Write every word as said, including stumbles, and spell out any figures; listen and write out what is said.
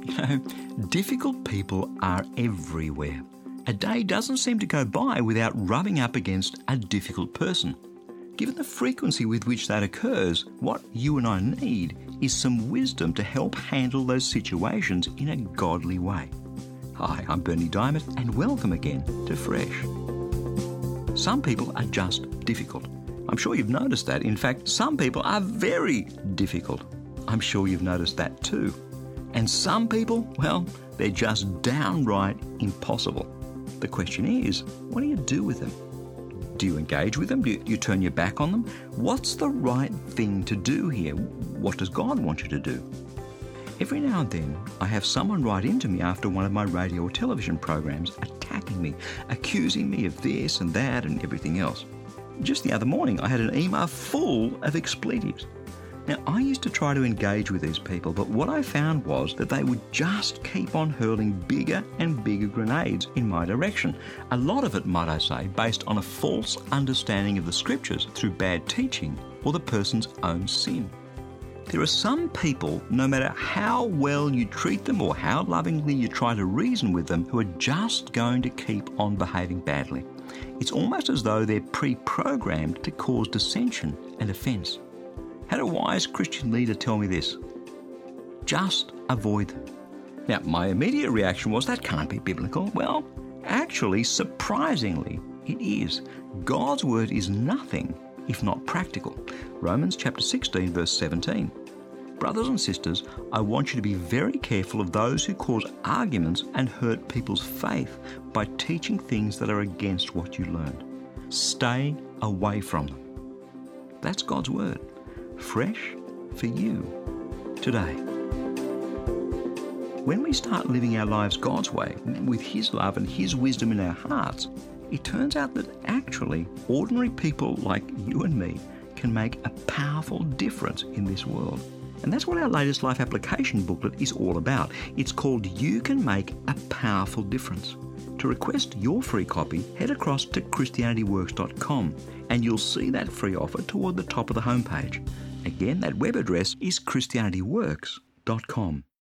You know, difficult people are everywhere. A day doesn't seem to go by without rubbing up against a difficult person. Given the frequency with which that occurs, what you and I need is some wisdom to help handle those situations in a godly way. Hi, I'm Berni Dymet, and welcome again to Fresh. Some people are just difficult. I'm sure you've noticed that. In fact, some people are very difficult. I'm sure you've noticed that too. And some people, well, they're just downright impossible. The question is, what do you do with them? Do you engage with them? Do you, you turn your back on them? What's the right thing to do here? What does God want you to do? Every now and then, I have someone write into me after one of my radio or television programs, attacking me, accusing me of this and that and everything else. Just the other morning, I had an email full of expletives. Now, I used to try to engage with these people, but what I found was that they would just keep on hurling bigger and bigger grenades in my direction. A lot of it, might I say, based on a false understanding of the scriptures through bad teaching or the person's own sin. There are some people, no matter how well you treat them or how lovingly you try to reason with them, who are just going to keep on behaving badly. It's almost as though they're pre-programmed to cause dissension and offence. Had a wise Christian leader tell me this: just avoid them. Now, my immediate reaction was, that can't be biblical. Well, actually, surprisingly, it is. God's word is nothing if not practical. Romans chapter sixteen, verse seventeen. Brothers and sisters, I want you to be very careful of those who cause arguments and hurt people's faith by teaching things that are against what you learned. Stay away from them. That's God's word. Fresh for you today. When we start living our lives God's way, with His love and His wisdom in our hearts, it turns out that actually ordinary people like you and me can make a powerful difference in this world. And that's what our latest life application booklet is all about. It's called You Can Make a Powerful Difference. To request your free copy, head across to Christianity Works dot com and you'll see that free offer toward the top of the homepage. Again, that web address is Christianity Works dot com.